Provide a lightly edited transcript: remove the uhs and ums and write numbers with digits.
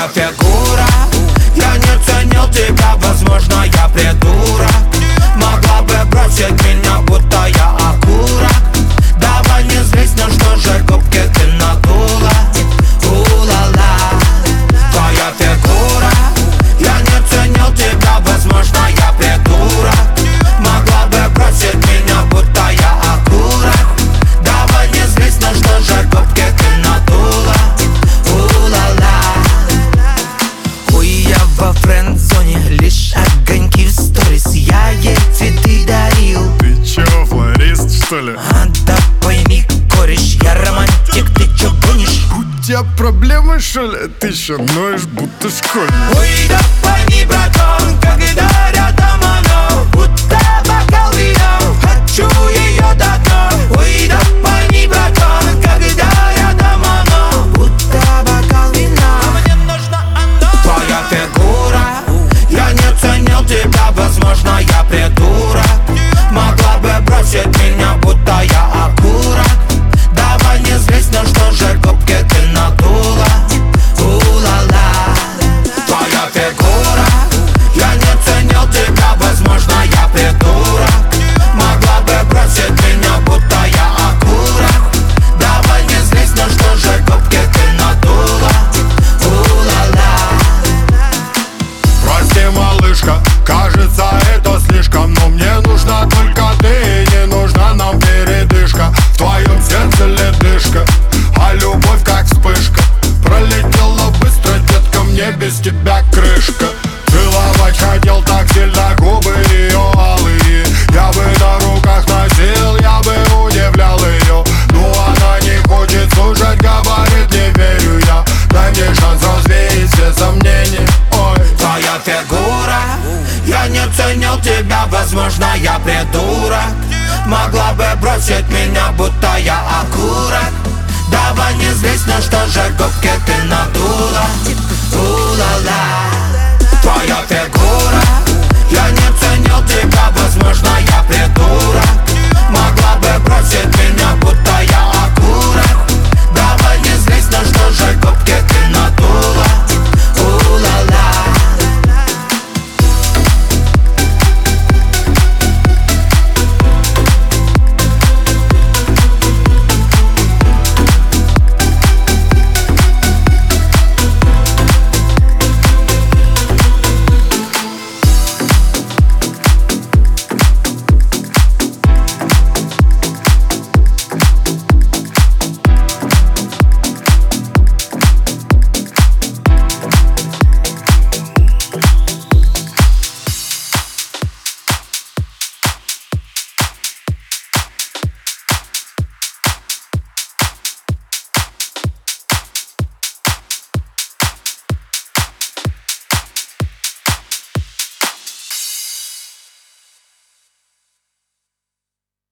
Твоя фигура, я не ценил тебя, возможно, я придурок. Могла бы бросить меня, будто я окурок. Давай не злись, ну что же губки ты надула. У-ла-ла. Твоя фигура, я не ценил тебя, возможно, я придурок. Могла бы бросить меня, будто я окурок. Давай не злись, ну что же губки ты надула. У-ла-ла. Ой, я во френд-зоне, лишь огоньки в сторис. Я ей цветы дарил. Ты чё, флорист, что ли? Да пойми, кореш, я романтик, ты чё гонишь? У тебя проблемы, что ли? Ты ещё ноешь, будто школьник. Ой, да пойми, братан, когда рядом она, будто бокал вина, хочу её до дна. Ой, да пойми, братан, когда рядом она, будто бокал вина. Мне нужна она. Твоя фигура, я не ценил тебя, возможно, я придурок. Могла бы бросить меня, будто я окурок. Давай не злись, ну что же губки ты надула. У-ла-ла. Твоя фигура, я не ценил тебя, возможно, я придурок. Могла бы бросить меня, будто я окурок. Давай не злись, ну что же губки ты надула. У-ла-ла. Прости, малышка, кажется, это слишком. Но мне нужна только ты, не нужна нам передышка. В твоем сердце ледышка, а любовь как вспышка. Пролетела быстро, детка, мне без тебя крышка. Целовать хотел так сильно, губы ее алые. Я бы на руках носил, я бы удивлял ее. Но она не хочет слушать, говорит, не верю я. Дай мне шанс развеять все сомнения. Ой, твоя фигура, я не ценил тебя, возможно, я придурок. Могла бы бросить меня, будто я окурок. Давай не злись, ну что же губки ты надула.